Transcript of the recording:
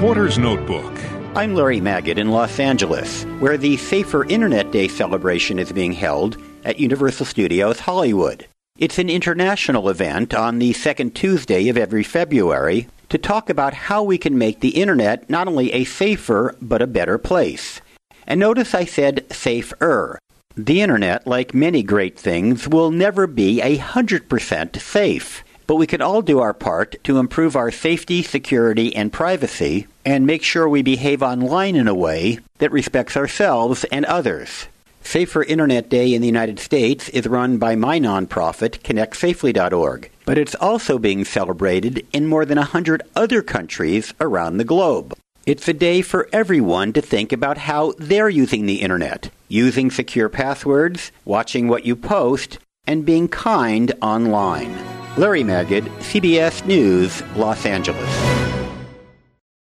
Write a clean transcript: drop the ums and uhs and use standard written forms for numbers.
Reporter's Notebook. I'm Larry Magid in Los Angeles, where the Safer Internet Day celebration is being held at Universal Studios Hollywood. It's an international event on the second Tuesday of every February to talk about how we can make the Internet not only a safer, but a better place. And notice I said safer. The Internet, like many great things, will never be 100% safe. But we can all do our part to improve our safety, security, and privacy, and make sure we behave online in a way that respects ourselves and others. Safer Internet Day in the United States is run by my nonprofit, ConnectSafely.org, but it's also being celebrated in more than 100 other countries around the globe. It's a day for everyone to think about how they're using the Internet, using secure passwords, watching what you post, and being kind online. Larry Magid, CBS News, Los Angeles.